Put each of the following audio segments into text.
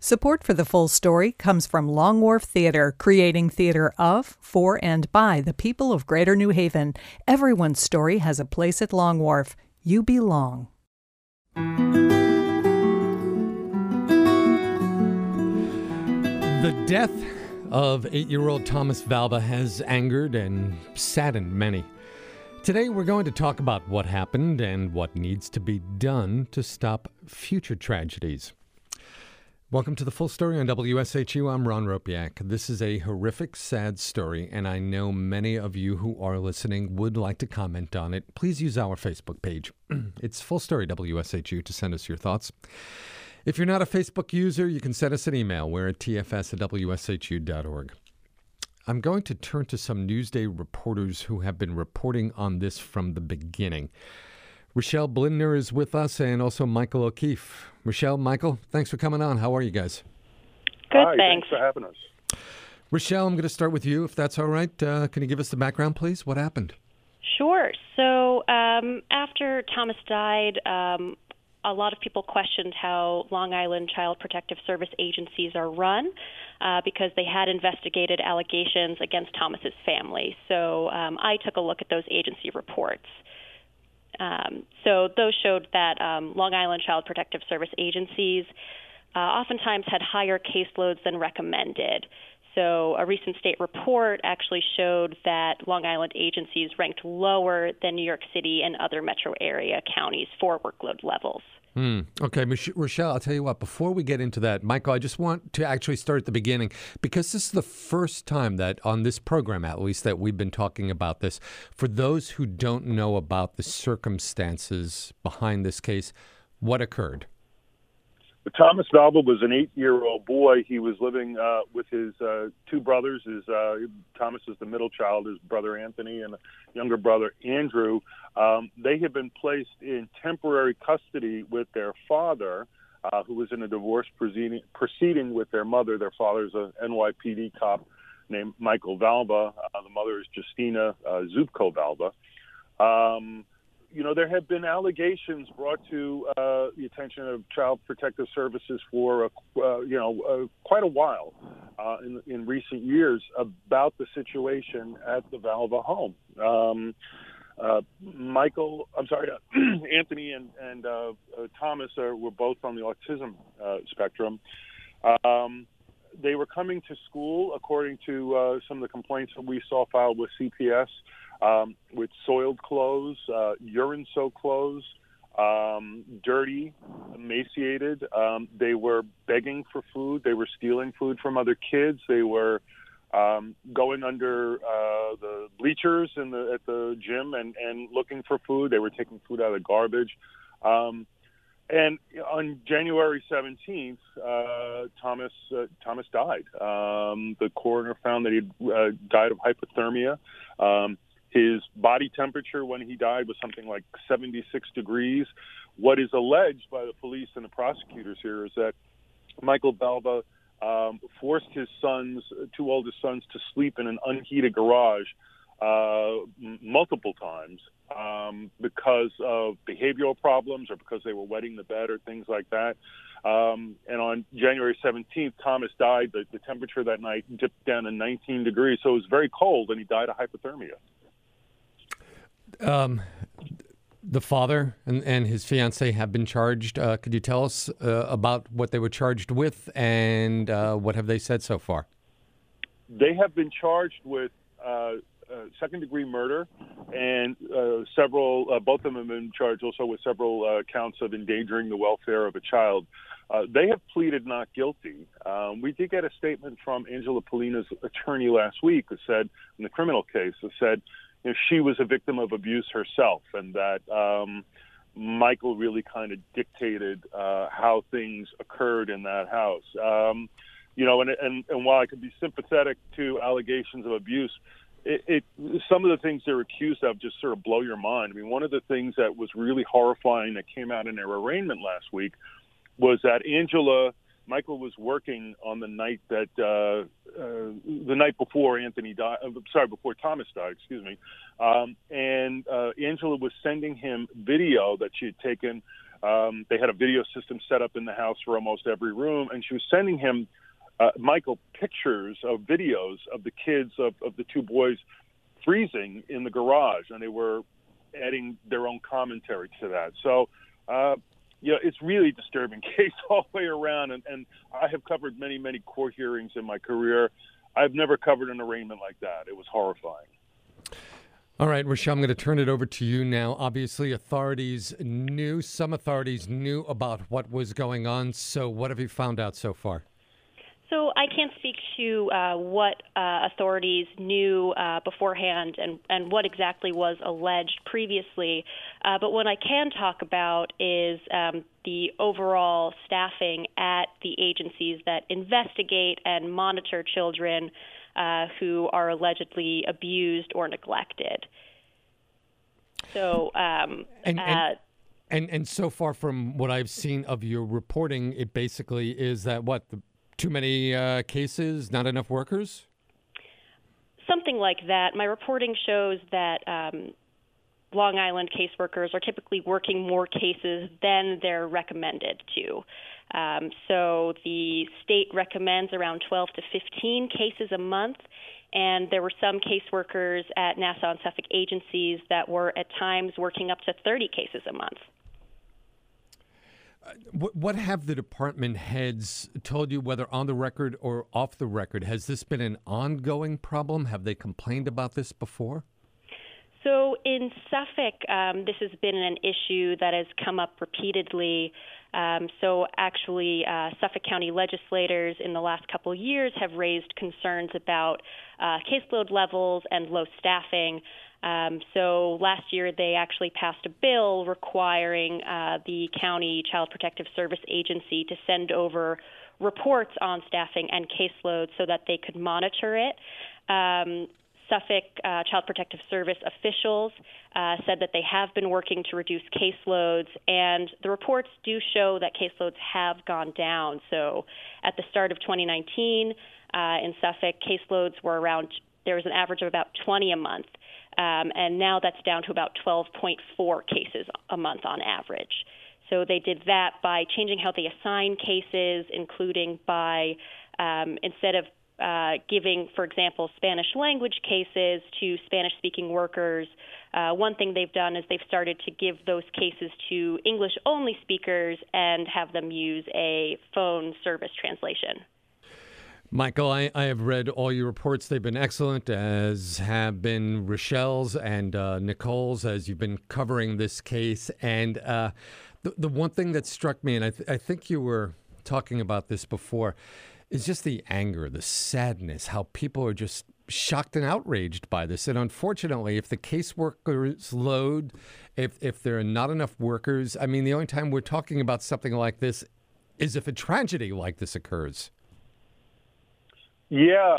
Support for The Full Story comes from Long Wharf Theater, creating theater of, for, and by the people of Greater New Haven. Everyone's story has a place at Long Wharf. You belong. The death of 8-year-old Thomas Valva has angered and saddened many. Today we're going to talk about what happened and what needs to be done to stop future tragedies. Welcome to The Full Story on WSHU. I'm Ron Ropiak. This is a horrific, sad story, and I know many of you who are listening would like to comment on it. Please use our Facebook page. It's Full Story WSHU to send us your thoughts. If you're not a Facebook user, you can send us an email. We're at tfs@wshu.org. I'm going to turn to some Newsday reporters who have been reporting on this from the beginning. Rochelle Blindner is with us, and also Michael O'Keefe. Rochelle, Michael, thanks for coming on. How are you guys? Good, Hi, thanks for having us. Rochelle, I'm going to start with you, if that's all right. Can you give us the background, please? What happened? Sure. So after Thomas died, a lot of people questioned how Long Island Child Protective Service agencies are run because they had investigated allegations against Thomas's family. So I took a look at those agency reports. So those showed that Long Island Child Protective Service agencies oftentimes had higher caseloads than recommended. So a recent state report actually showed that Long Island agencies ranked lower than New York City and other metro area counties for workload levels. Okay, Rochelle, I'll tell you what, before we get into that, Michael, I just want to actually start at the beginning, because this is the first time that on this program, at least, that we've been talking about this. For those who don't know about the circumstances behind this case, what occurred? Thomas Valva was an 8-year-old boy. He was living with his two brothers. Thomas is the middle child, his brother Anthony, and younger brother Andrew. They had been placed in temporary custody with their father, who was in a divorce proceeding with their mother. Their father's a NYPD cop named Michael Valva. The mother is Justina Zubko Valva. There have been allegations brought to the attention of Child Protective Services for quite a while in recent years about the situation at the Valva home. Anthony and Thomas were both on the autism spectrum. They were coming to school, according to some of the complaints that we saw filed with CPS, with soiled clothes, urine-soaked clothes, dirty, emaciated. They were begging for food. They were stealing food from other kids. They were going under the bleachers at the gym and looking for food. They were taking food out of the garbage. And on January 17th, Thomas died. The coroner found that he died of hypothermia. His body temperature when he died was something like 76 degrees. What is alleged by the police and the prosecutors here is that Michael Valva forced his two oldest sons, to sleep in an unheated garage multiple times because of behavioral problems or because they were wetting the bed or things like that. And on January 17th, Thomas died. The temperature that night dipped down to 19 degrees, so it was very cold, and he died of hypothermia. The father and his fiancée have been charged. Could you tell us about what they were charged with, and what have they said so far? They have been charged with second-degree murder, and both of them have been charged also with several counts of endangering the welfare of a child. They have pleaded not guilty. We did get a statement from Angela Polina's attorney last week that said, in the criminal case, that said, she was a victim of abuse herself, and that Michael really kind of dictated how things occurred in that house. And while I could be sympathetic to allegations of abuse, some of the things they're accused of just sort of blow your mind. I mean, one of the things that was really horrifying that came out in their arraignment last week was that Michael was working on the night that the night before Anthony died. Before Thomas died. Excuse me. And Angela was sending him video that she had taken They had a video system set up in the house for almost every room, and she was sending him, Michael, pictures of videos of the kids, of the two boys freezing in the garage, and they were adding their own commentary to that. So, it's really a disturbing case all the way around, and I have covered many, many court hearings in my career. I've never covered an arraignment like that. It was horrifying. All right, Rochelle, I'm going to turn it over to you now. Obviously, some authorities knew about what was going on. So what have you found out so far? So I can't speak to what authorities knew beforehand and what exactly was alleged previously. But what I can talk about is the overall staffing at the agencies that investigate and monitor children who are allegedly abused or neglected. So, and so far from what I've seen of your reporting, it basically is that too many cases, not enough workers? Something like that. My reporting shows that Long Island caseworkers are typically working more cases than they're recommended to. So the state recommends around 12 to 15 cases a month, and there were some caseworkers at Nassau and Suffolk agencies that were at times working up to 30 cases a month. What have the department heads told you, whether on the record or off the record? Has this been an ongoing problem? Have they complained about this before? So in Suffolk, this has been an issue that has come up repeatedly. So actually, Suffolk County legislators in the last couple of years have raised concerns about caseload levels and low staffing. So last year, they actually passed a bill requiring the County Child Protective Service Agency to send over reports on staffing and caseloads so that they could monitor it. Suffolk Child Protective Service officials said that they have been working to reduce caseloads, and the reports do show that caseloads have gone down. So at the start of 2019, in Suffolk, caseloads were there was an average of about 20 a month. And now that's down to about 12.4 cases a month on average. So they did that by changing how they assign cases, including by instead of giving, for example, Spanish language cases to Spanish-speaking workers, one thing they've done is they've started to give those cases to English-only speakers and have them use a phone service translation. Michael, I have read all your reports. They've been excellent, as have been Rochelle's and Nicole's, as you've been covering this case. And the one thing that struck me, and I think you were talking about this before, is just the anger, the sadness, how people are just shocked and outraged by this. And unfortunately, if the caseworkers load, if there are not enough workers, I mean, the only time we're talking about something like this is if a tragedy like this occurs. Yeah,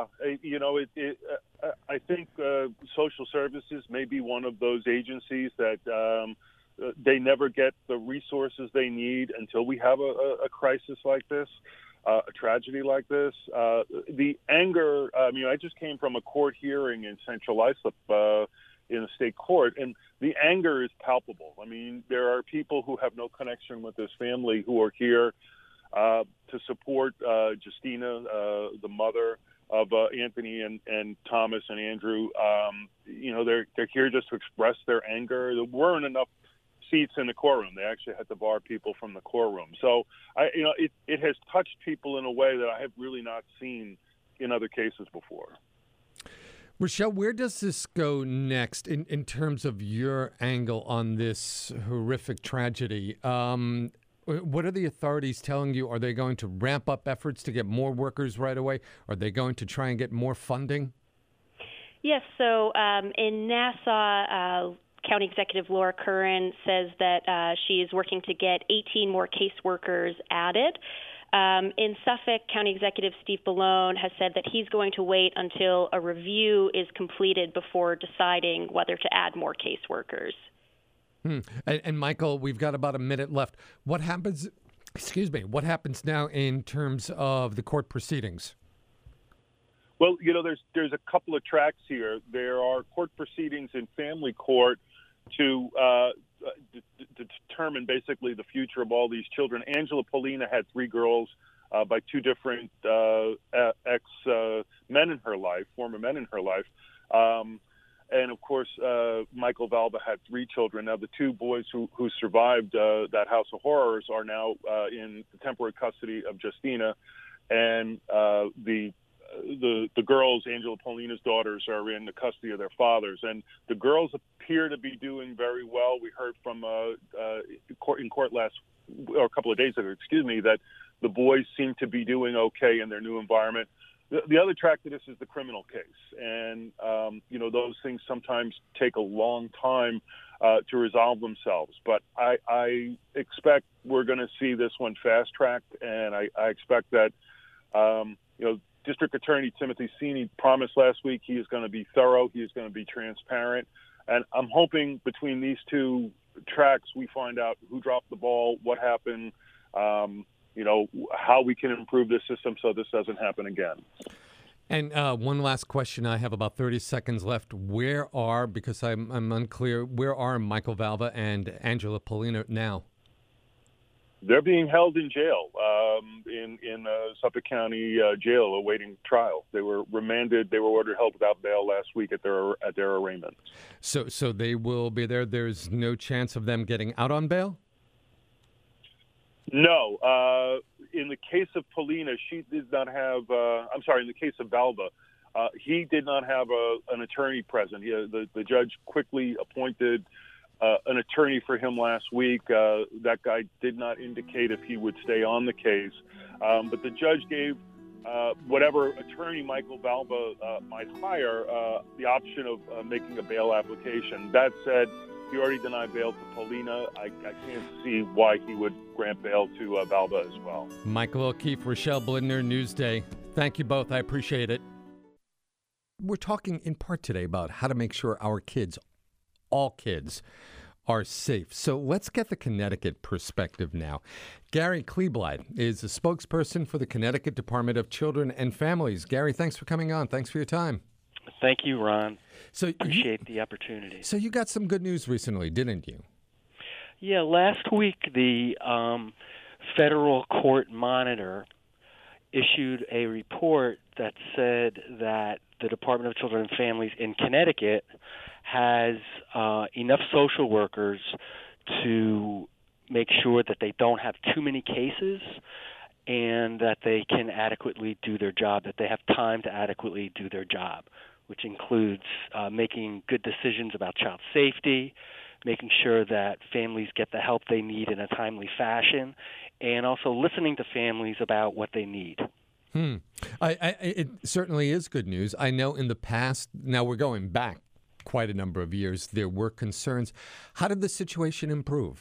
I think social services may be one of those agencies that they never get the resources they need until we have a crisis like this, a tragedy like this. The anger, I just came from a court hearing in Central Islip in the state court, and the anger is palpable. I mean, there are people who have no connection with this family who are here to support Justina, the mother of Anthony and Thomas and Andrew. They're here just to express their anger. There weren't enough seats in the courtroom. They actually had to bar people from the courtroom. So, it has touched people in a way that I have really not seen in other cases before. Rochelle, where does this go next in terms of your angle on this horrific tragedy? What are the authorities telling you? Are they going to ramp up efforts to get more workers right away? Are they going to try and get more funding? Yes. So in Nassau, County Executive Laura Curran says that she is working to get 18 more caseworkers added. In Suffolk, County Executive Steve Bellone has said that he's going to wait until a review is completed before deciding whether to add more caseworkers. And Michael, we've got about a minute left. What happens now in terms of the court proceedings? Well, there's a couple of tracks here. There are court proceedings in family court to determine basically the future of all these children. Angela Polina had 3 girls by 2 different ex-men in her life, former men in her life. And, of course, Michael Valva had 3 children. Now, the 2 boys who survived that House of Horrors are now in the temporary custody of Justina. And the girls, Angela Polina's daughters, are in the custody of their fathers. And the girls appear to be doing very well. We heard from in court a couple of days ago, that the boys seem to be doing okay in their new environment. The other track to this is the criminal case. And, those things sometimes take a long time to resolve themselves. But I expect we're going to see this one fast-tracked, and I expect that, District Attorney Timothy Sini promised last week he is going to be thorough, he is going to be transparent. And I'm hoping between these 2 tracks we find out who dropped the ball, what happened, how we can improve this system so this doesn't happen again. And one last question. I have about 30 seconds left. Because I'm unclear, where are Michael Valva and Angela Polina now? They're being held in jail, in Suffolk County jail, awaiting trial. They were remanded. They were ordered held without bail last week at their arraignment. So they will be there. There's no chance of them getting out on bail? No. In the case of Polina, she did not have. In the case of Valva, he did not have an attorney present. The judge quickly appointed an attorney for him last week. That guy did not indicate if he would stay on the case, but the judge gave whatever attorney Michael Valva might hire the option of making a bail application. That said, he already denied bail to Polina. I can't see why he would grant bail to Valva as well. Michael O'Keefe, Rochelle Blidner, Newsday. Thank you both. I appreciate it. We're talking in part today about how to make sure our kids, all kids, are safe. So let's get the Connecticut perspective now. Gary Kleeblatt is the spokesperson for the Connecticut Department of Children and Families. Gary, thanks for coming on. Thanks for your time. Thank you, Ron. So appreciate the opportunity. So you got some good news recently, didn't you? Yeah, last week the federal court monitor issued a report that said that the Department of Children and Families in Connecticut has enough social workers to make sure that they don't have too many cases and that they can adequately do their job, that they have time to adequately do their job, which includes making good decisions about child safety, making sure that families get the help they need in a timely fashion, and also listening to families about what they need. It certainly is good news. I know in the past, now we're going back quite a number of years, there were concerns. How did the situation improve?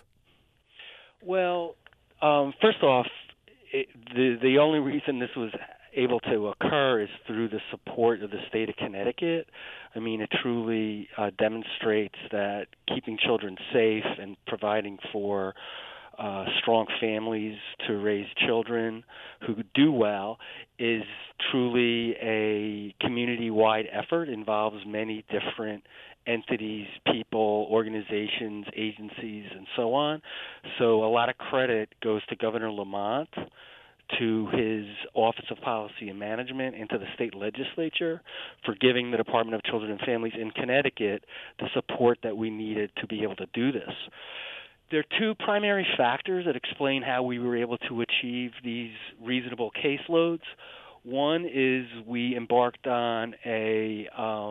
Well, first off, the only reason this was able to occur is through the support of the state of Connecticut. I mean, it truly demonstrates that keeping children safe and providing for strong families to raise children who do well is truly a community-wide effort, involves many different entities, people, organizations, agencies, and so on. So a lot of credit goes to Governor Lamont, to his Office of Policy and Management, and to the state legislature for giving the Department of Children and Families in Connecticut the support that we needed to be able to do this. There are 2 primary factors that explain how we were able to achieve these reasonable caseloads. One is we embarked on a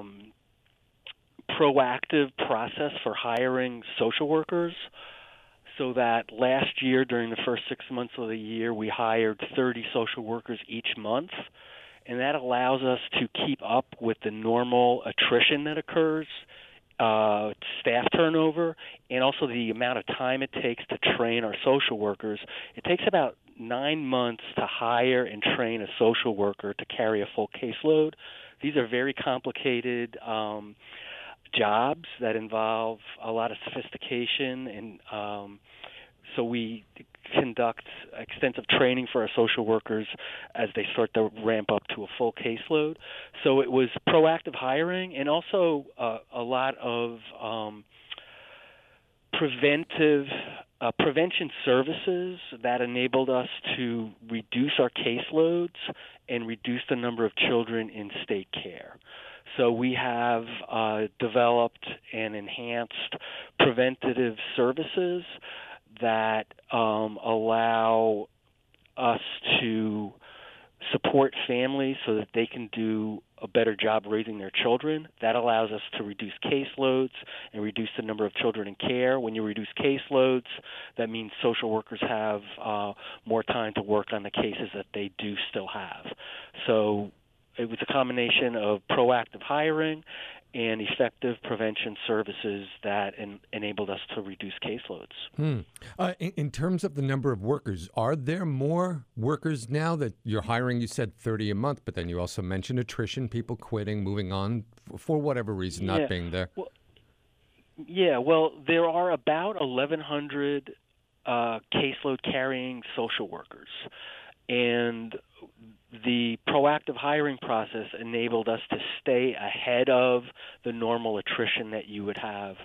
proactive process for hiring social workers, so that last year, during the first 6 months of the year, we hired 30 social workers each month, and that allows us to keep up with the normal attrition that occurs, staff turnover, and also the amount of time it takes to train our social workers. It takes about 9 months to hire and train a social worker to carry a full caseload. These are very complicated jobs that involve a lot of sophistication, and so we conduct extensive training for our social workers as they start to ramp up to a full caseload. So it was proactive hiring and also a lot of prevention services that enabled us to reduce our caseloads and reduce the number of children in state care. So we have developed and enhanced preventative services that allow us to support families so that they can do a better job raising their children. That allows us to reduce caseloads and reduce the number of children in care. When you reduce caseloads, that means social workers have more time to work on the cases that they do still have. So it was a combination of proactive hiring and effective prevention services that enabled us to reduce caseloads. In terms of the number of workers, are there more workers now that you're hiring? You said 30 a month, but then you also mentioned attrition, people quitting, moving on for whatever reason, not being there. Well, there are about 1,100 caseload-carrying social workers. And the proactive hiring process enabled us to stay ahead of the normal attrition that you would have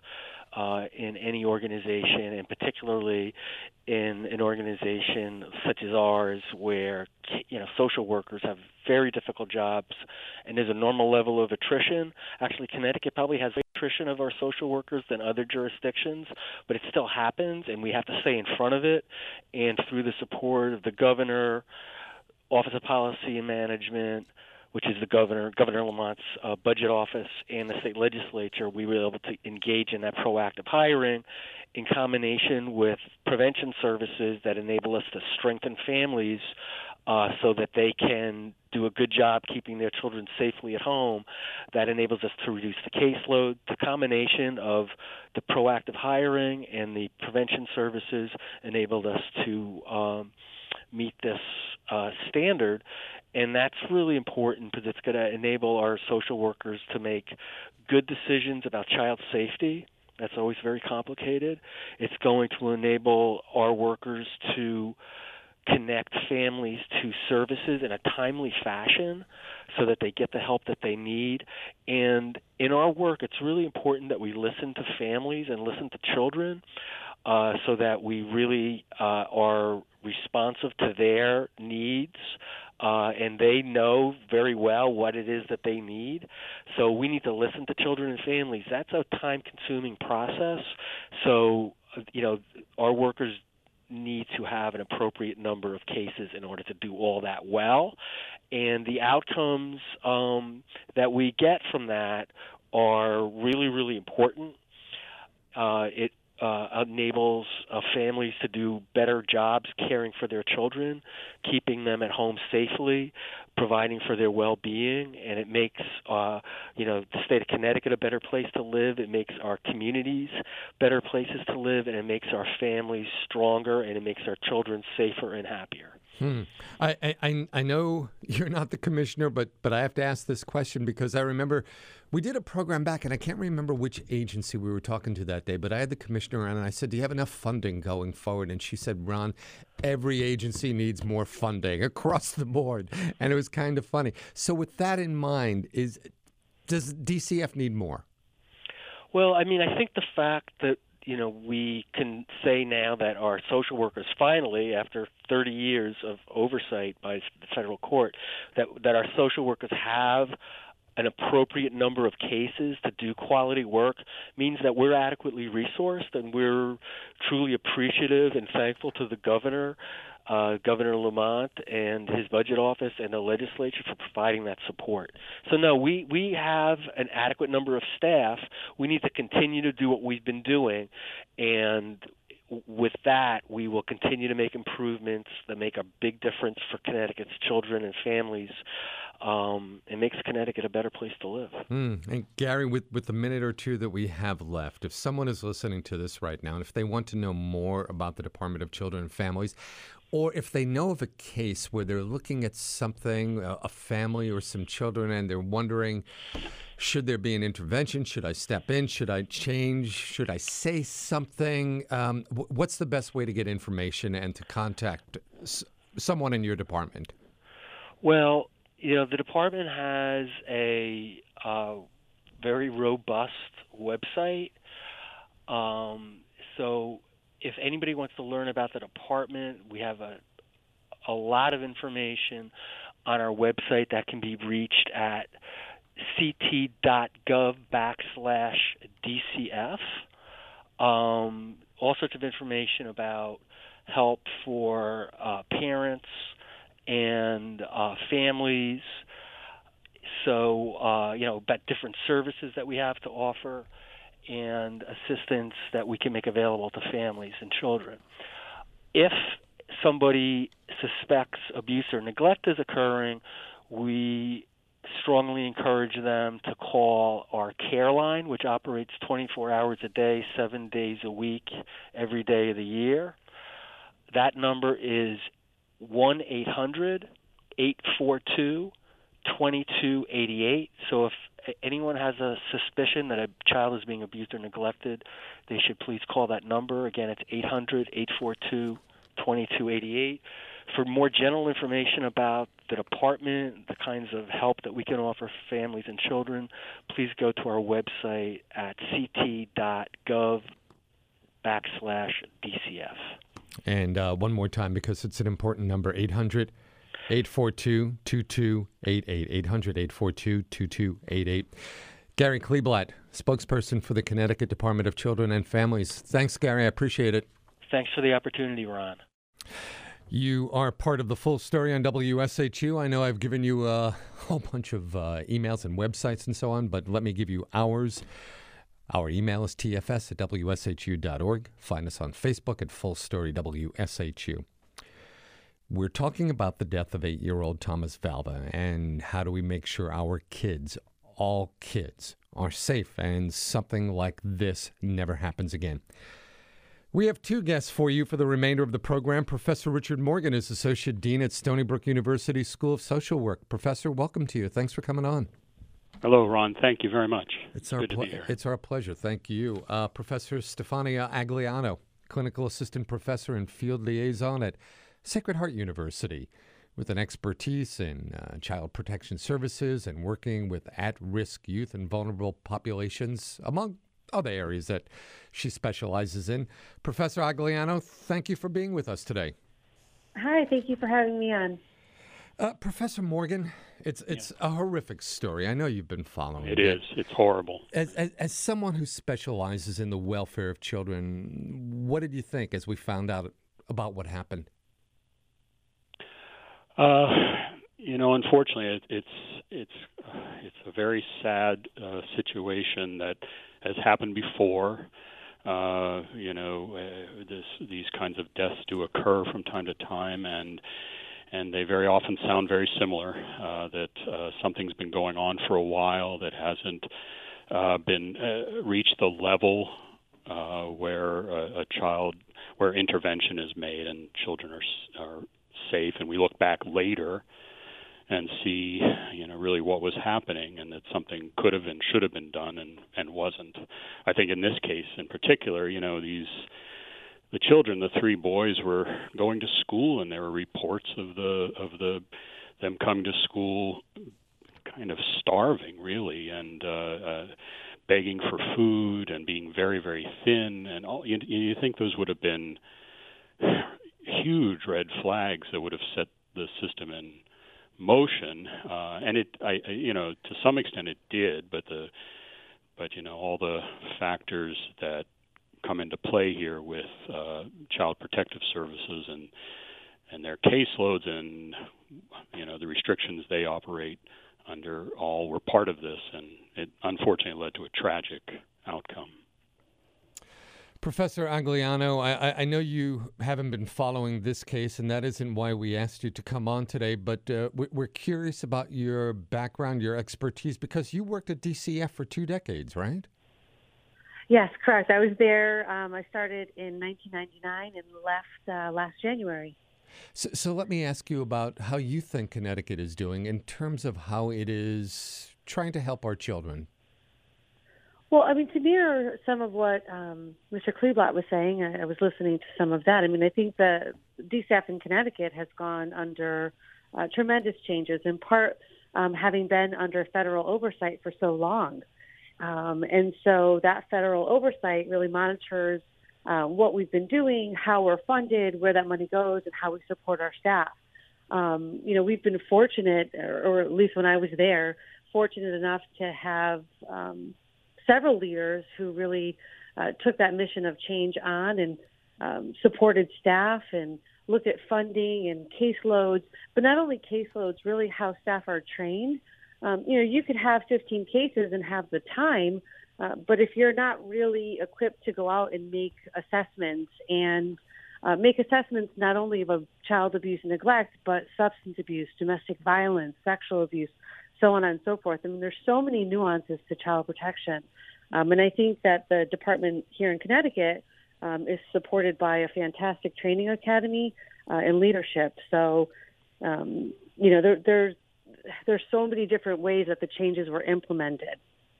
in any organization, and particularly in an organization such as ours, where social workers have very difficult jobs, and there's a normal level of attrition. Actually, Connecticut probably has more attrition of our social workers than other jurisdictions, but it still happens, and we have to stay in front of it. And through the support of the governor, Office of Policy and Management, which is the Governor Lamont's budget office, and the state legislature, we were able to engage in that proactive hiring in combination with prevention services that enable us to strengthen families so that they can do a good job keeping their children safely at home. That enables us to reduce the caseload. The combination of the proactive hiring and the prevention services enabled us to meet this standard, and that's really important because it's going to enable our social workers to make good decisions about child safety. That's always very complicated. It's going to enable our workers to connect families to services in a timely fashion so that they get the help that they need. And in our work, it's really important that we listen to families and listen to children so that we really are responsive to their needs, and they know very well what it is that they need. So we need to listen to children and families. That's a time-consuming process. So, our workers need to have an appropriate number of cases in order to do all that well. And the outcomes that we get from that are really, really important. It enables families to do better jobs caring for their children, keeping them at home safely, providing for their well-being, and it makes the state of Connecticut a better place to live. It makes our communities better places to live, and it makes our families stronger, and it makes our children safer and happier. I know you're not the commissioner, but I have to ask this question because I remember we did a program back, and I can't remember which agency we were talking to that day, but I had the commissioner on, and I said, do you have enough funding going forward? And she said, Ron, every agency needs more funding across the board. And it was kind of funny. So with that in mind, does DCF need more? Well, I think the fact that we can say now that our social workers finally, after 30 years of oversight by the federal court, that our social workers have an appropriate number of cases to do quality work means that we're adequately resourced, and we're truly appreciative and thankful to the governor, Governor Lamont, and his budget office and the legislature for providing that support. So no, we have an adequate number of staff. We need to continue to do what we've been doing, and with that, we will continue to make improvements that make a big difference for Connecticut's children and families. It makes Connecticut a better place to live. And Gary, with the minute or two that we have left, if someone is listening to this right now, and if they want to know more about the Department of Children and Families, or if they know of a case where they're looking at something, a family or some children, and they're wondering, should there be an intervention? Should I step in? Should I change? Should I say something? What's the best way to get information and to contact someone in your department? Well, the department has a very robust website. So if anybody wants to learn about the department, we have a lot of information on our website that can be reached at ct.gov/DCF. All sorts of information about help for parents and families. So, about different services that we have to offer and assistance that we can make available to families and children. If somebody suspects abuse or neglect is occurring, we strongly encourage them to call our care line, which operates 24 hours a day, 7 days a week, every day of the year. That number is 1-800-842-2288. So if anyone has a suspicion that a child is being abused or neglected, they should please call that number. Again, it's 800-842-2288. For more general information about the department, the kinds of help that we can offer families and children, please go to our website at ct.gov/DCF. And one more time, because it's an important number, 800-842-2288, 800-842-2288. Gary Kleeblatt, spokesperson for the Connecticut Department of Children and Families. Thanks, Gary. I appreciate it. Thanks for the opportunity, Ron. You are part of the Full Story on WSHU. I know I've given you a whole bunch of emails and websites and so on, but let me give you ours. Our email is tfs@wshu.org. Find us on Facebook at Full Story WSHU. We're talking about the death of 8-year-old Thomas Valva and how do we make sure our kids, all kids, are safe and something like this never happens again. We have two guests for you for the remainder of the program. Professor Richard Morgan is Associate Dean at Stony Brook University School of Social Work. Professor, welcome to you. Thanks for coming on. Hello, Ron. Thank you very much. It's our pleasure. Thank you. Professor Stefania Agliano, Clinical Assistant Professor and Field Liaison at Sacred Heart University, with an expertise in child protection services and working with at-risk youth and vulnerable populations, among other areas that she specializes in. Professor Agliano, thank you for being with us today. Hi, thank you for having me on. Professor Morgan, it's a horrific story. I know you've been following it. It is. It's horrible. As someone who specializes in the welfare of children, what did you think as we found out about what happened? Unfortunately, it's a very sad situation that has happened before. These kinds of deaths do occur from time to time, and they very often sound very similar. That something's been going on for a while that hasn't been reached the level where intervention is made and children are safe, and we look back later and see, really what was happening, and that something could have and should have been done and wasn't. I think in this case in particular, the children, the three boys, were going to school, and there were reports of them coming to school kind of starving, really, and begging for food and being very, very thin, and all. You think those would have been huge red flags that would have set the system in motion, and to some extent it did, but all the factors that come into play here with child protective services and their caseloads and the restrictions they operate under all were part of this, and it unfortunately led to a tragic outcome. Professor Agliano, I know you haven't been following this case, and that isn't why we asked you to come on today, but we're curious about your background, your expertise, because you worked at DCF for 2 decades, right? Yes, correct. I was there. I started in 1999 and left last January. So let me ask you about how you think Connecticut is doing in terms of how it is trying to help our children. Well, to mirror some of what Mr. Kleeblatt was saying, I was listening to some of that. I think the DCF in Connecticut has gone under tremendous changes, in part having been under federal oversight for so long. And so that federal oversight really monitors what we've been doing, how we're funded, where that money goes, and how we support our staff. We've been fortunate, or at least when I was there, fortunate enough to have several leaders who really took that mission of change on and supported staff and looked at funding and caseloads, but not only caseloads, really how staff are trained. You could have 15 cases and have the time, but if you're not really equipped to go out and make assessments and make assessments not only of child abuse and neglect, but substance abuse, domestic violence, sexual abuse, so on and so forth. I mean, there's so many nuances to child protection. And I think that the department here in Connecticut is supported by a fantastic training academy and leadership. So, there's so many different ways that the changes were implemented.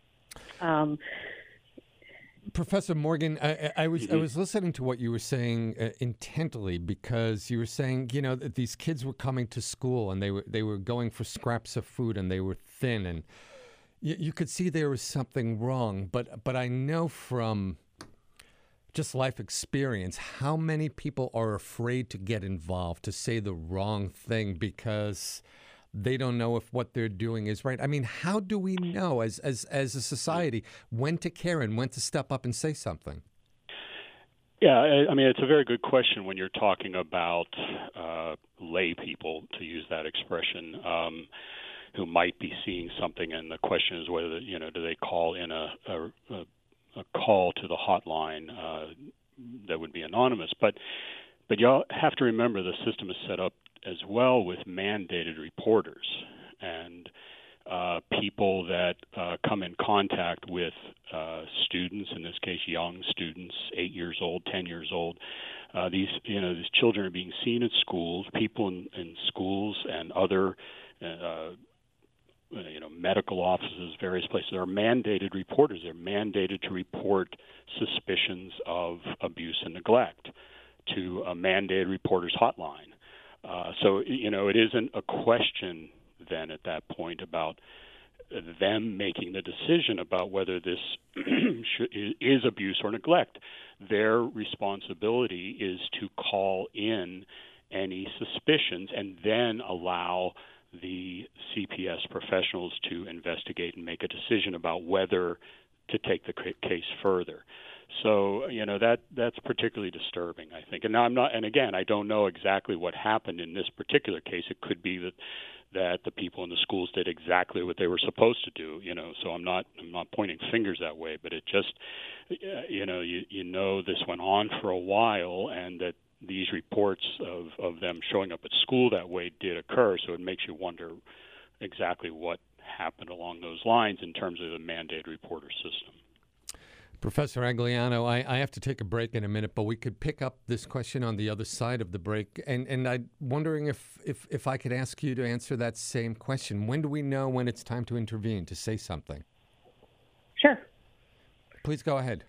Professor Morgan, I was listening to what you were saying intently, because you were saying, that these kids were coming to school and they were going for scraps of food and they were thin, and you could see there was something wrong. But I know from just life experience how many people are afraid to get involved, to say the wrong thing because they don't know if what they're doing is right. I mean, how do we know as a society when to care and when to step up and say something? Yeah, I mean, it's a very good question when you're talking about lay people, to use that expression, who might be seeing something, and the question is whether, do they call in a call to the hotline that would be anonymous. But you have to remember the system is set up as well with mandated reporters and people that come in contact with students, in this case young students, 8 years old, 10 years old. These children are being seen at schools, people in schools and other medical offices, various places. There are mandated reporters. They're mandated to report suspicions of abuse and neglect to a mandated reporters hotline. So it isn't a question then at that point about them making the decision about whether this is abuse or neglect. Their responsibility is to call in any suspicions and then allow the CPS professionals to investigate and make a decision about whether to take the case further. So, that's particularly disturbing, I think. And now I don't know exactly what happened in this particular case. It could be that the people in the schools did exactly what they were supposed to do, so I'm not pointing fingers that way, but it just, this went on for a while, and that these reports of them showing up at school that way did occur, so it makes you wonder exactly what happened along those lines in terms of the mandated reporter system. Professor Agliano, I have to take a break in a minute, but we could pick up this question on the other side of the break. And I'm wondering if I could ask you to answer that same question. When do we know when it's time to intervene, to say something? Sure. Please go ahead.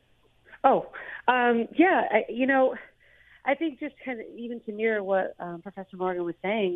I think just kind of even to mirror what Professor Morgan was saying,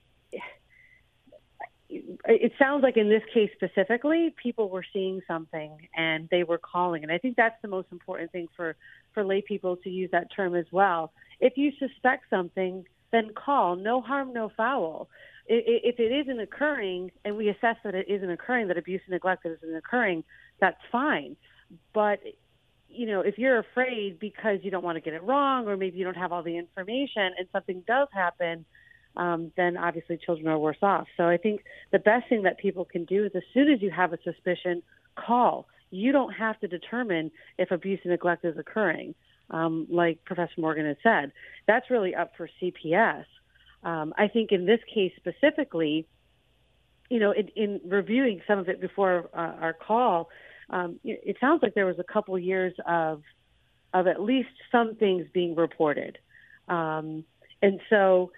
it sounds like in this case specifically, people were seeing something and they were calling. And I think that's the most important thing for lay people to use that term as well. If you suspect something, then call. No harm, no foul. If it isn't occurring and we assess that it isn't occurring, that abuse and neglect isn't occurring, that's fine. But, if you're afraid because you don't want to get it wrong, or maybe you don't have all the information and something does happen, then obviously children are worse off. So I think the best thing that people can do is, as soon as you have a suspicion, call. You don't have to determine if abuse and neglect is occurring, like Professor Morgan has said. That's really up for CPS. I think in this case specifically, in reviewing some of it before our call, it sounds like there was a couple years of at least some things being reported. And so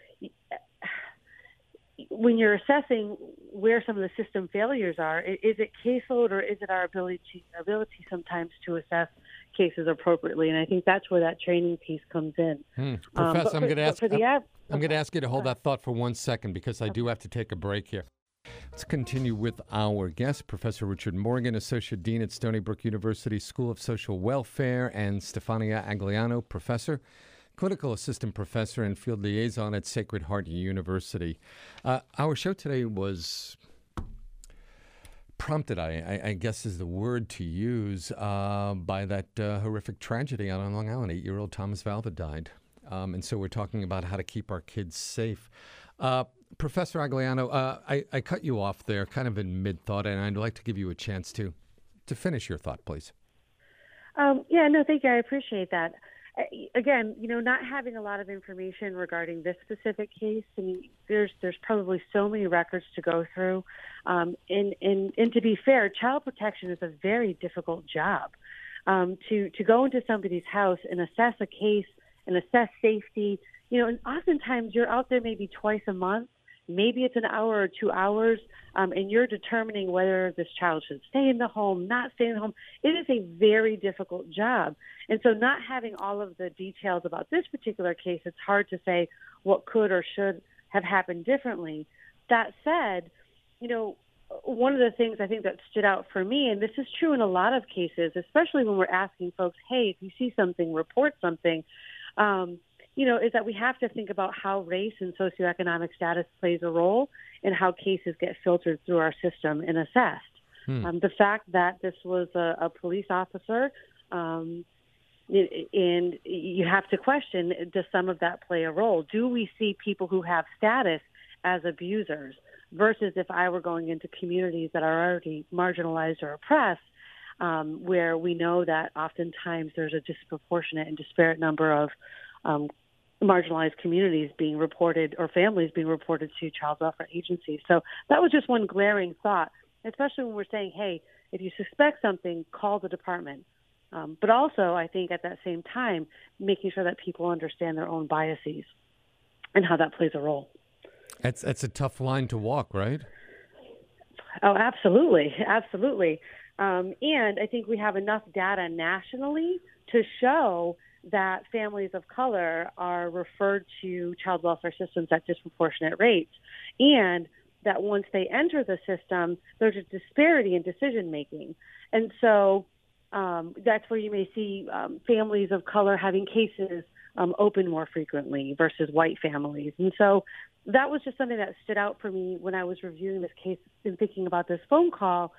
when you're assessing where some of the system failures are, is it caseload, or is it our ability sometimes to assess cases appropriately? And I think that's where that training piece comes in. Professor, I'm going to ask you to hold that thought for 1 second, because I do have to take a break here. Let's continue with our guest, Professor Richard Morgan, Associate Dean at Stony Brook University School of Social Welfare, and Stefania Agliano, Professor, Clinical Assistant Professor and Field Liaison at Sacred Heart University. Our show today was prompted, I guess is the word to use, by that horrific tragedy out on Long Island. 8-year-old Thomas Valva died. And so we're talking about how to keep our kids safe. Professor Agliano, I cut you off there kind of in mid-thought, and I'd like to give you a chance to finish your thought, please. Thank you. I appreciate that. Again, not having a lot of information regarding this specific case, I mean, there's probably so many records to go through. And to be fair, child protection is a very difficult job. To go into somebody's house and assess a case and assess safety, and oftentimes you're out there maybe twice a month. Maybe it's an hour or 2 hours, and you're determining whether this child should stay in the home, not stay in the home. It is a very difficult job. And so not having all of the details about this particular case, it's hard to say what could or should have happened differently. That said, one of the things I think that stood out for me, and this is true in a lot of cases, especially when we're asking folks, hey, if you see something, report something, is that we have to think about how race and socioeconomic status plays a role in how cases get filtered through our system and assessed. The fact that this was a police officer, and you have to question, does some of that play a role? Do we see people who have status as abusers versus if I were going into communities that are already marginalized or oppressed, where we know that oftentimes there's a disproportionate and disparate number of marginalized communities being reported or families being reported to child welfare agencies. So that was just one glaring thought, especially when we're saying, hey, if you suspect something, call the department. But also, I think at that same time, making sure that people understand their own biases and how that plays a role. That's a tough line to walk, right? Oh, absolutely. Absolutely. And I think we have enough data nationally to show that families of color are referred to child welfare systems at disproportionate rates, and that once they enter the system, there's a disparity in decision making. And so that's where you may see families of color having cases open more frequently versus white families. And so that was just something that stood out for me when I was reviewing this case and thinking about this phone call.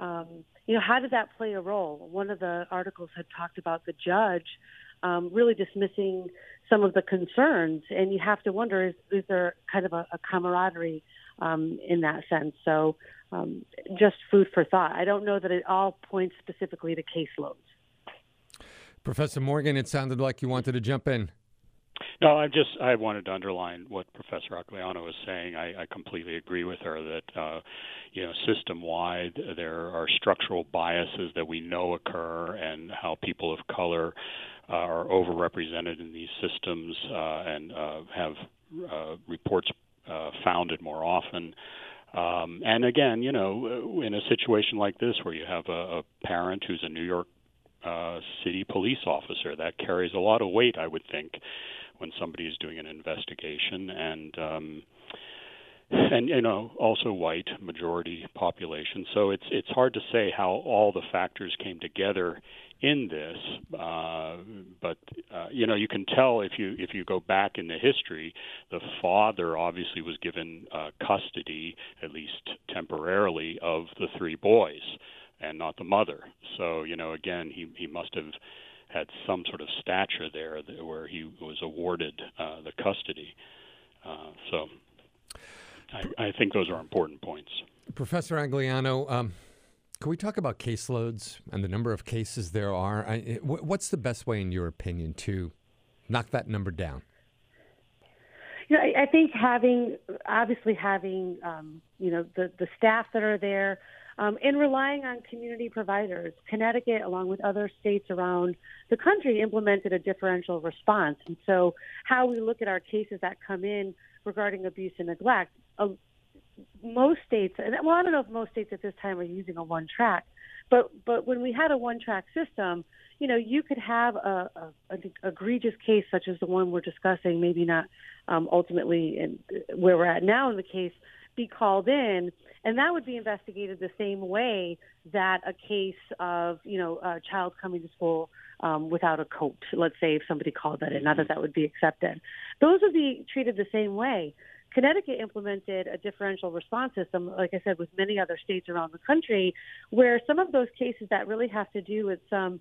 How did that play a role? One of the articles had talked about the judge really dismissing some of the concerns, and you have to wonder, is there kind of a camaraderie in that sense? So just food for thought. I don't know that it all points specifically to caseloads. Professor Morgan, it sounded like you wanted to jump in. No, I wanted to underline what Professor Agliano was saying. I completely agree with her that, system-wide there are structural biases that we know occur, and how people of color are overrepresented in these systems and have reports founded more often. And again, in a situation like this where you have a parent who's a New York City police officer, that carries a lot of weight, I would think, when somebody is doing an investigation, and also white majority population. So it's hard to say how all the factors came together in this, but you can tell if you go back in the history, the father obviously was given custody, at least temporarily, of the three boys, and not the mother. So again, he must have had some sort of stature there where he was awarded the custody. So I think those are important points. Professor Agliano, can we talk about caseloads and the number of cases there are? What's the best way, in your opinion, to knock that number down? I think having the staff that are there, and relying on community providers. Connecticut, along with other states around the country, implemented a differential response. And so how we look at our cases that come in regarding abuse and neglect, most states, I don't know if most states at this time are using a one-track, but when we had a one-track system, you could have an egregious case such as the one we're discussing, maybe not ultimately where we're at now in the case, be called in, and that would be investigated the same way that a case of, a child coming to school without a coat, let's say, if somebody called that in, not that would be accepted. Those would be treated the same way. Connecticut implemented a differential response system, like I said, with many other states around the country, where some of those cases that really have to do with some,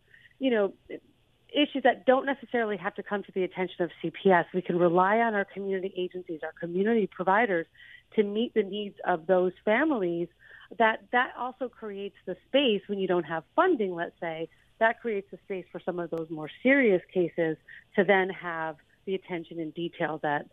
issues that don't necessarily have to come to the attention of CPS. We can rely on our community agencies, our community providers, to meet the needs of those families. That also creates the space when you don't have funding, let's say, that creates the space for some of those more serious cases to then have the attention and detail that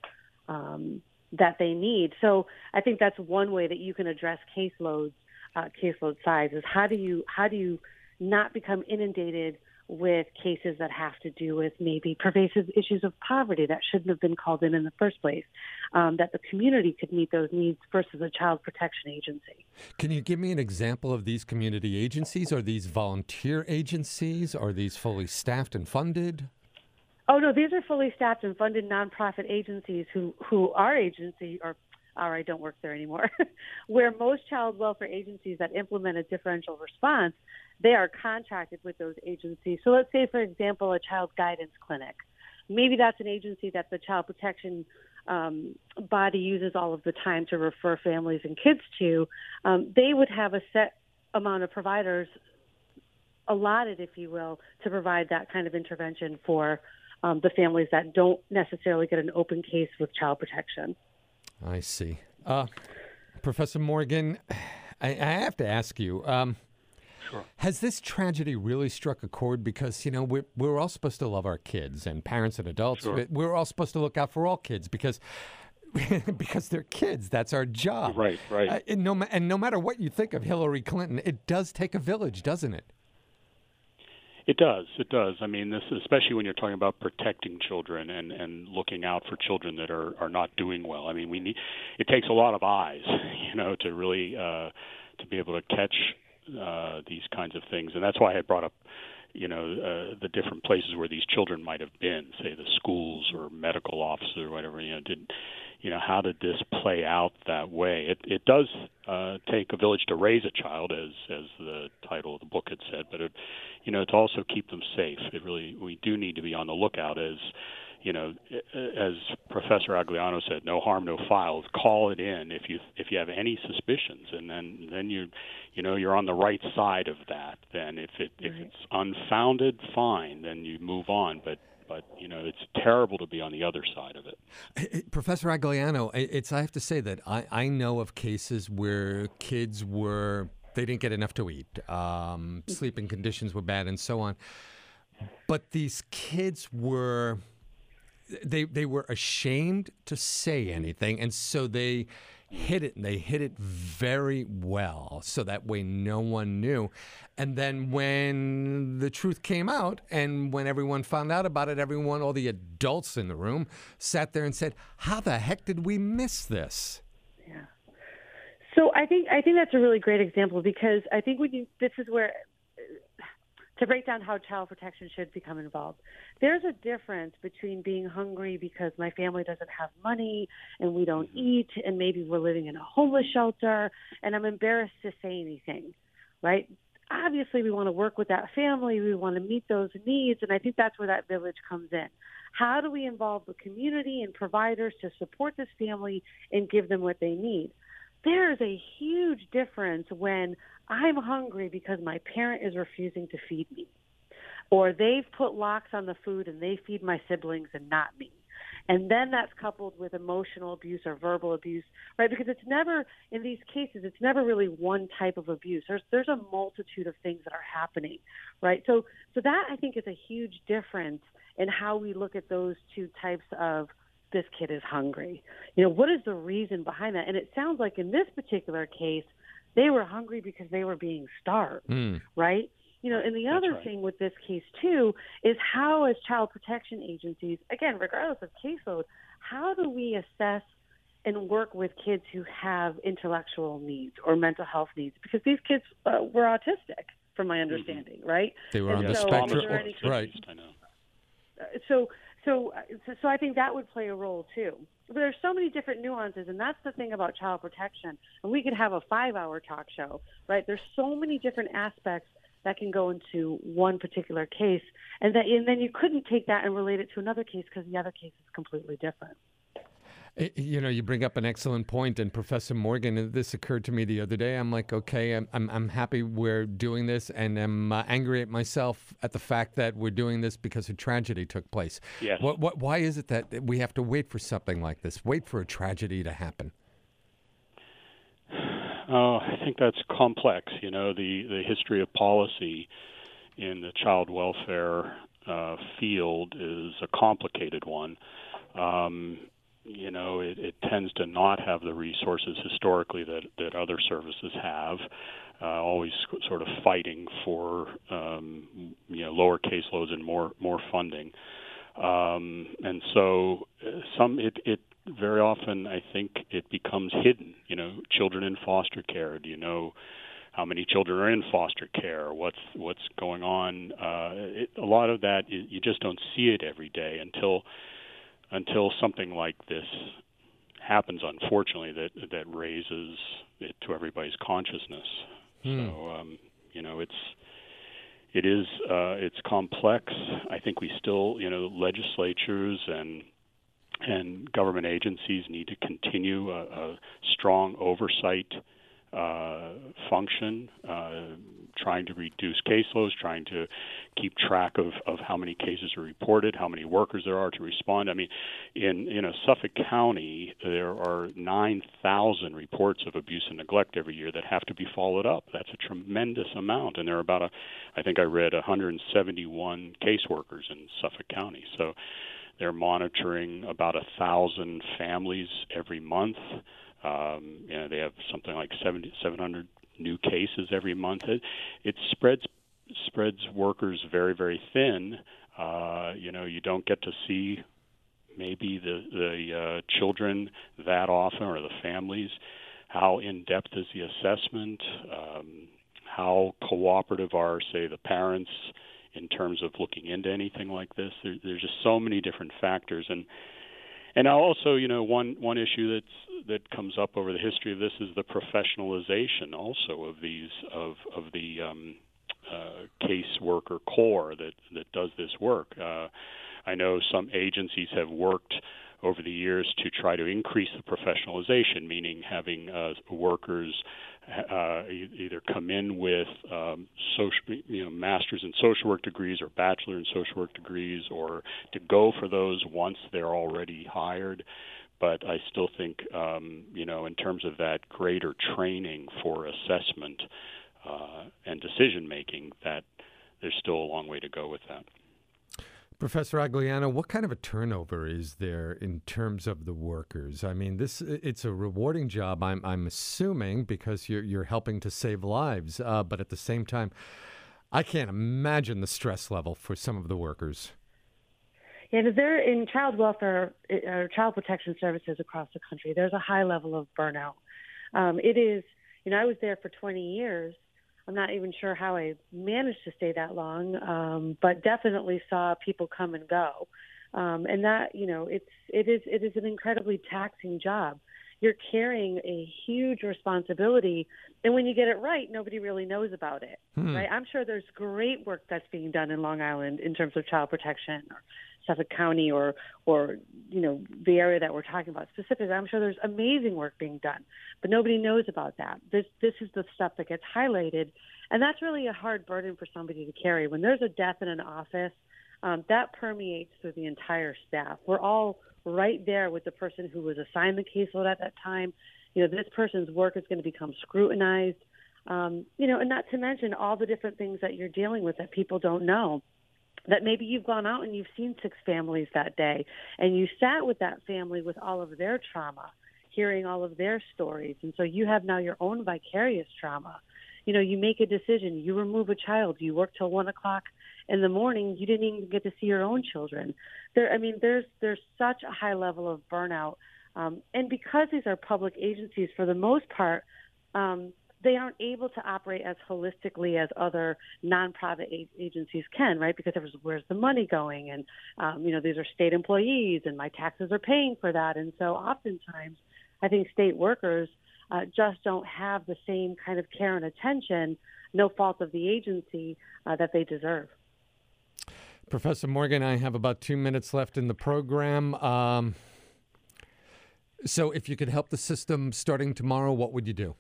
they need. So I think that's one way that you can address caseload size is how do you not become inundated with cases that have to do with maybe pervasive issues of poverty that shouldn't have been called in the first place, that the community could meet those needs versus a child protection agency. Can you give me an example of these community agencies? Are these volunteer agencies? Are these fully staffed and funded? Oh, no, these are fully staffed and funded nonprofit agencies who our agency, or I don't work there anymore, where most child welfare agencies that implement a differential response, they are contracted with those agencies. So let's say, for example, a child guidance clinic. Maybe that's an agency that the child protection body uses all of the time to refer families and kids to. They would have a set amount of providers allotted, if you will, to provide that kind of intervention for the families that don't necessarily get an open case with child protection. I see. Professor Morgan, I have to ask you, Sure. Has this tragedy really struck a chord? Because, we're all supposed to love our kids, and parents and adults. Sure. We're all supposed to look out for all kids because they're kids. That's our job. Right. And no matter what you think of Hillary Clinton, it does take a village, doesn't it? It does. I mean, this, especially when you're talking about protecting children and looking out for children that are not doing well. I mean, it takes a lot of eyes, to really to be able to catch these kinds of things. And that's why I brought up, the different places where these children might have been, say the schools or medical offices or whatever. How did this play out that way? It does take a village to raise a child, as the title of the book had said, but to also keep them safe. We do need to be on the lookout, as Professor Agliano said, no harm, no foul. Call it in if you have any suspicions, and then you're on the right side of that. Then if it's unfounded, fine, then you move on. But it's terrible to be on the other side of it. Professor Agliano, I have to say that I know of cases where kids they didn't get enough to eat, sleeping conditions were bad, and so on. But these kids were ashamed to say anything, and so they hid it, and they hid it very well, so that way no one knew. And then when the truth came out, and when everyone found out about it, all the adults in the room sat there and said, how the heck did we miss this? Yeah. So I think that's a really great example, because I think this is where, to break down how child protection should become involved. There's a difference between being hungry because my family doesn't have money and we don't eat, and maybe we're living in a homeless shelter and I'm embarrassed to say anything, right? Obviously, we want to work with that family. We want to meet those needs, and I think that's where that village comes in. How do we involve the community and providers to support this family and give them what they need? There is a huge difference when I'm hungry because my parent is refusing to feed me, or they've put locks on the food and they feed my siblings and not me. And then that's coupled with emotional abuse or verbal abuse, right? Because it's never, in these cases, it's never really one type of abuse. There's a multitude of things that are happening, right? So that, I think, is a huge difference in how we look at those two types of, this kid is hungry. What is the reason behind that? And it sounds like in this particular case, they were hungry because they were being starved, right? And the other thing with this case, too, is how, as child protection agencies, again, regardless of caseload, how do we assess and work with kids who have intellectual needs or mental health needs? Because these kids were autistic, from my understanding, right? They were on the spectrum, right? So So I think that would play a role too. But there's so many different nuances, and that's the thing about child protection. And we could have a 5-hour talk show, right? There's so many different aspects that can go into one particular case, and then you couldn't take that and relate it to another case because the other case is completely different. You know, you bring up an excellent point, and Professor Morgan, this occurred to me the other day. I'm like, okay, I'm happy we're doing this, and I'm angry at myself at the fact that we're doing this because a tragedy took place. Yes. Why is it that we have to wait for something like this, wait for a tragedy to happen? I think that's complex. You know, the history of policy in the child welfare field is a complicated one. You know, it tends to not have the resources historically that other services have, always sort of fighting for, lower caseloads and more funding. And so it very often, I think, it becomes hidden. You know, children in foster care. Do you know how many children are in foster care? What's going on? A lot of that, you just don't see it every day until something like this happens, unfortunately, that raises it to everybody's consciousness. So, it's complex. I think we still, legislatures and government agencies need to continue a strong oversight function, trying to reduce caseloads, trying to keep track of how many cases are reported, how many workers there are to respond. I mean, in Suffolk County, there are 9,000 reports of abuse and neglect every year that have to be followed up. That's a tremendous amount, and there are about, I think I read, 171 caseworkers in Suffolk County. So they're monitoring about 1,000 families every month. They have something like 700 new cases every month. It spreads workers very, very thin. You don't get to see maybe the children that often, or the families. How in-depth is the assessment? How cooperative are, say, the parents in terms of looking into anything like this? There's just so many different factors. And also, one issue that comes up over the history of this is the professionalization also of the caseworker corps that does this work. I know some agencies have worked over the years to try to increase the professionalization, meaning having workers either come in with masters in social work degrees or bachelor in social work degrees, or to go for those once they're already hired. But I still think, in terms of that greater training for assessment and decision making, that there's still a long way to go with that. Professor Agliano, what kind of a turnover is there in terms of the workers? I mean, it's a rewarding job, I'm assuming, because you're helping to save lives. But at the same time, I can't imagine the stress level for some of the workers. Yeah, they're in child welfare or child protection services across the country. There's a high level of burnout. It is, I was there for 20 years. I'm not even sure how I managed to stay that long, but definitely saw people come and go. And that, it is an incredibly taxing job. You're carrying a huge responsibility, and when you get it right, nobody really knows about it, right? I'm sure there's great work that's being done in Long Island in terms of child protection, or Suffolk County, or the area that we're talking about specifically. I'm sure there's amazing work being done, but nobody knows about that. This is the stuff that gets highlighted, and that's really a hard burden for somebody to carry. When there's a death in an office, that permeates through the entire staff. We're all right there with the person who was assigned the caseload at that time. This person's work is going to become scrutinized, and not to mention all the different things that you're dealing with that people don't know. That maybe you've gone out and you've seen 6 families that day, and you sat with that family with all of their trauma, hearing all of their stories. And so you have now your own vicarious trauma. You make a decision, you remove a child, you work till 1 o'clock in the morning, you didn't even get to see your own children. There's such a high level of burnout. And because these are public agencies, for the most part, they aren't able to operate as holistically as other nonprofit agencies can, right? Because where's the money going? And, these are state employees and my taxes are paying for that. And so oftentimes I think state workers just don't have the same kind of care and attention, no fault of the agency, that they deserve. Professor Morgan, I have about 2 minutes left in the program. So if you could help the system starting tomorrow, what would you do?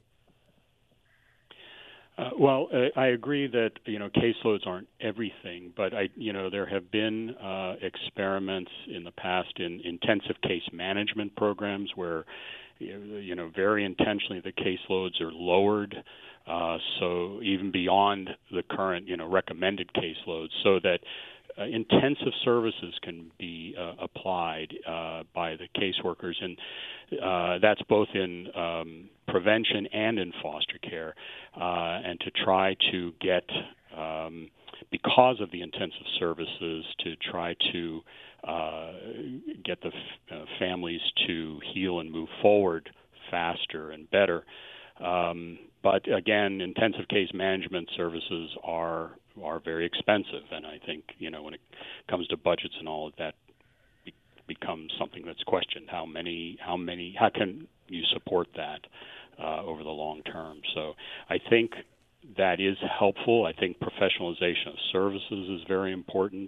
I agree that, caseloads aren't everything, but there have been experiments in the past in intensive case management programs where, very intentionally the caseloads are lowered, so even beyond the current, recommended caseloads, so that intensive services can be applied by the caseworkers, and that's both in prevention and in foster care, and to try to get, because of the intensive services, to try to get the families to heal and move forward faster and better. But again, intensive case management services are very expensive, and I think when it comes to budgets and all of that, becomes something that's questioned. How can you support that over the long term? So I think that is helpful. I think professionalization of services is very important,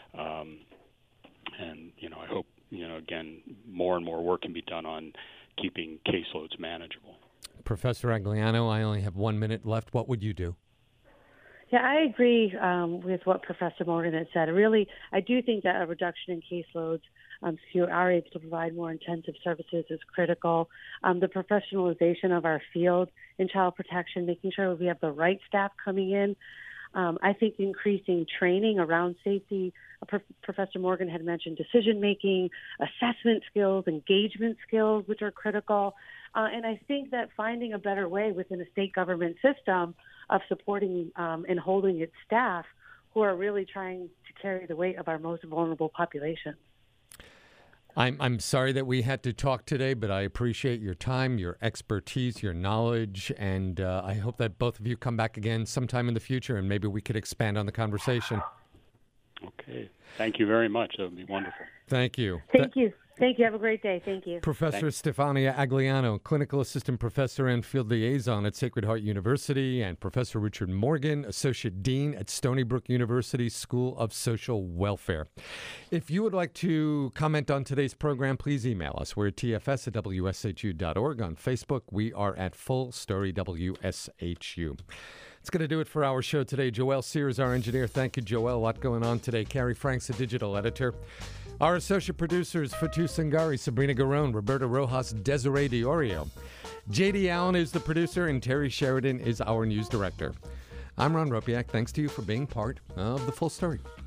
and I hope again more and more work can be done on keeping caseloads manageable. Professor Agliano, I only have 1 minute left. What would you do? Yeah, I agree with what Professor Morgan had said. Really, I do think that a reduction in caseloads, so you are able to provide more intensive services, is critical. The professionalization of our field in child protection, making sure we have the right staff coming in. I think increasing training around safety. Professor Morgan had mentioned decision-making, assessment skills, engagement skills, which are critical. And I think that finding a better way within a state government system of supporting and holding its staff who are really trying to carry the weight of our most vulnerable population. I'm sorry that we had to talk today, but I appreciate your time, your expertise, your knowledge, and I hope that both of you come back again sometime in the future, and maybe we could expand on the conversation. Okay. Thank you very much. That would be wonderful. Thank you. Thank you. Thank you. Have a great day. Thank you. Professor Stefania Agliano, Clinical Assistant Professor and Field Liaison at Sacred Heart University, and Professor Richard Morgan, Associate Dean at Stony Brook University School of Social Welfare. If you would like to comment on today's program, please email us. We're at tfs@wshu.org. On Facebook, we are at Full Story WSHU. It's going to do it for our show today. Joelle Sears, our engineer. Thank you, Joelle. A lot going on today. Carrie Franks, the digital editor. Our associate producers, Fatu Sangari, Sabrina Garone, Roberta Rojas, Desiree Diorio. J.D. Allen is the producer, and Terry Sheridan is our news director. I'm Ron Ropiak. Thanks to you for being part of The Full Story.